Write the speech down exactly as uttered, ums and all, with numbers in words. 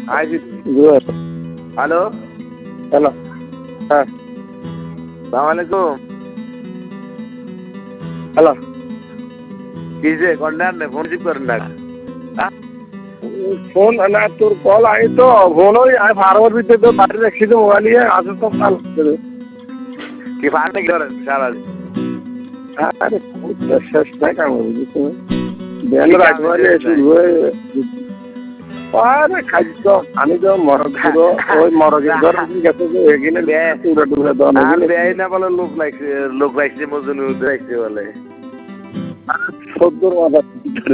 আইছি good hello hello হ্যাঁ সালাম আলাইকুম হ্যালো কি যে কন্যার নে ফোন রিসিভ করেন না ফোন না তোর কল আই তো ফোন ওই আমি ফার্মার ভিতরে তো বাড়ি রাখছি তো মোবাইল নিয়ে আসে তো কাল কি ফার্মে কি করেন সারা আরে শেষ নাই কাম বুঝছো বেল রাত মানে শুরু হয়ে আরে খাই তো আমি তো মরক পুরো ওই মরকের ঘর গেছে যে এখানে পুরো ডুবে দাও না বেআই না বলে লোক লাগছে লোক লাগছে মজনু লাগছে বলে সত্তর মাথা